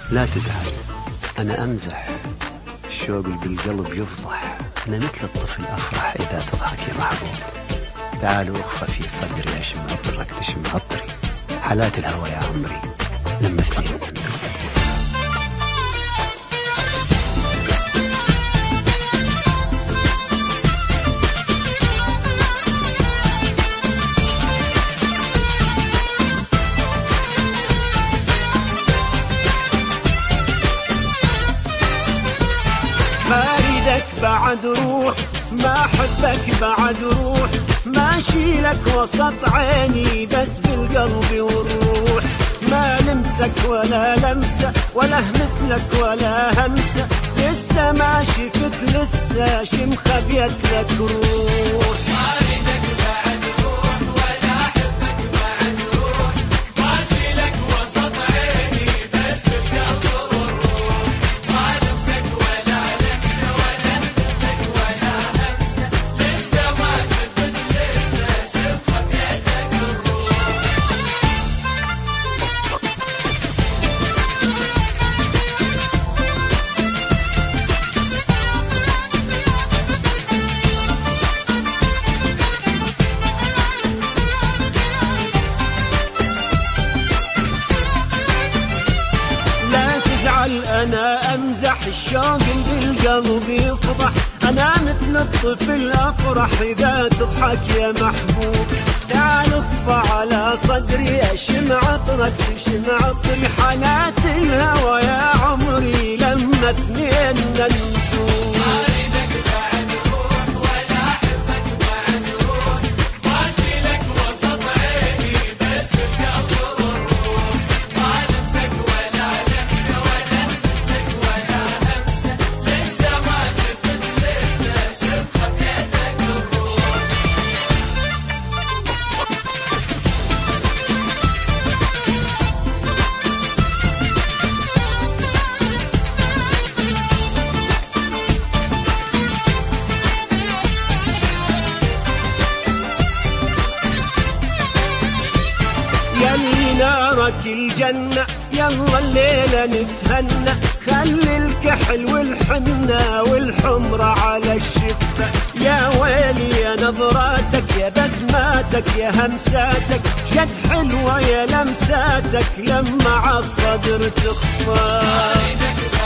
لا تزعل، أنا أمزح، الشوق اللي بالقلب يفضح. أنا مثل الطفل أفرح إذا تضحك يا محبوب. تعالوا أخفى في صدري أشم عطرك تشم عطري. حالات الهوى يا عمري لما اثنين أنت القدر. ما اريدك بعد روح، ما احبك بعد روح، ما اشيلك وسط عيني بس بالقلب والروح. ما لمسك ولا لمسة ولا همسلك ولا همسة، لسه ما شفت لسه شم خبيت لك روح. أنا أمزح، الشوق اللي بالقلب يفضح. أنا مثل الطفل أفرح إذا تضحك يا محبوب. تعال اطفى على صدري أشم عطرك تشم عطري. حالات الهوى يا عمري لما اثنين نندوب. يلي نارك الجنة يلا الليلة نتهنى. خلي الكحل والحنة والحمرة على الشفة. يا ويلي يا نظراتك يا بسماتك يا همساتك. جد حلوة يا لمساتك لما عالصدر تخفى.